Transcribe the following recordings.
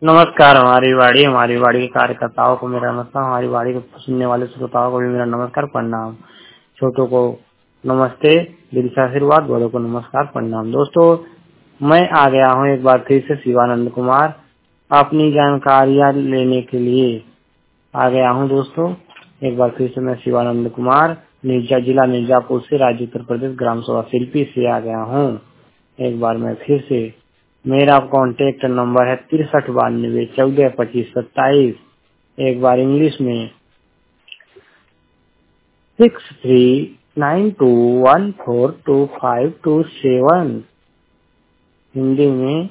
नमस्कार। हमारी वाड़ी के कार्यकर्ताओं को मेरा नमस्कार। हमारी वाड़ी को सुनने वाले श्रोताओं को भी मेरा नमस्कार प्रणाम। छोटों को नमस्ते, दिल से आशीर्वाद, बड़ों को नमस्कार प्रणाम। दोस्तों, मैं आ गया हूँ एक बार फिर से शिवानंद कुमार अपनी जानकारियाँ लेने के लिए आ गया हूँ। दोस्तों, एक बार फिर से मैं शिवानंद कुमार जिला मिर्जापुर से, राज्य उत्तर प्रदेश, ग्राम सभा शिल्पी से आ गया हूँ। एक बार मैं फिर से, मेरा कॉन्टेक्ट नंबर है 6392142527। एक बार इंग्लिश में 6392142527। हिंदी में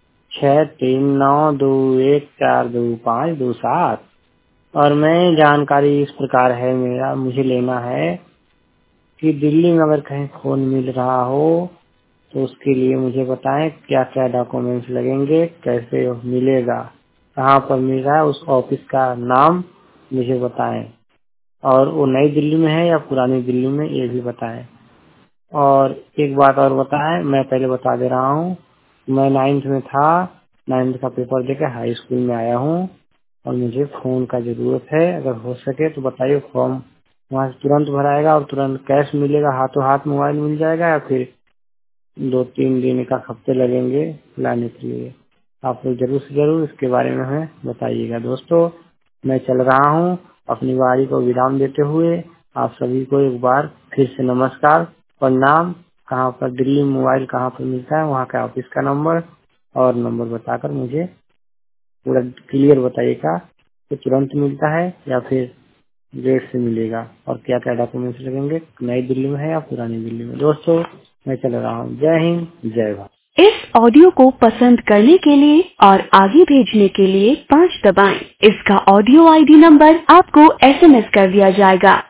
6392142527। और मैं जानकारी इस प्रकार है, मुझे लेना है कि दिल्ली में अगर कहीं फोन मिल रहा हो तो उसके लिए मुझे बताएं क्या क्या डॉक्यूमेंट्स लगेंगे, कैसे मिलेगा, कहाँ पर मिल रहा है, उस ऑफिस का नाम मुझे बताएं, और वो नई दिल्ली में है या पुरानी दिल्ली में, ये भी बताएं। और एक बात और बताएं, मैं पहले बता दे रहा हूँ, मैं 9th में था, 9th का पेपर देकर हाई स्कूल में आया हूँ और मुझे फोन का जरूरत है। अगर हो सके तो बताइए, फॉर्म वहाँ से तुरंत भराएगा और तुरंत कैश मिलेगा, हाथों हाथ मोबाइल मिल जाएगा, या फिर 2-3 दिन का हफ्ते लगेंगे लाने के लिए? आप लोग जरूर से जरूर इसके बारे में हमें बताइएगा। दोस्तों, मैं चल रहा हूँ अपनी वारी को विराम देते हुए। आप सभी को एक बार फिर से नमस्कार प्रणाम। कहाँ पर दिल्ली में मोबाइल कहाँ पर मिलता है, वहाँ का ऑफिस का नंबर और नंबर बताकर मुझे पूरा क्लियर बताइएगा कि तुरंत मिलता है या फिर लेट से मिलेगा, और क्या क्या डॉक्यूमेंट्स लगेंगे, नई दिल्ली में है या पुरानी दिल्ली में। दोस्तों, मैं चल रहा हूँ। जय हिंद, जय भारत। इस ऑडियो को पसंद करने के लिए और आगे भेजने के लिए 5 दबाएं। इसका ऑडियो आईडी नंबर आपको SMS कर दिया जाएगा।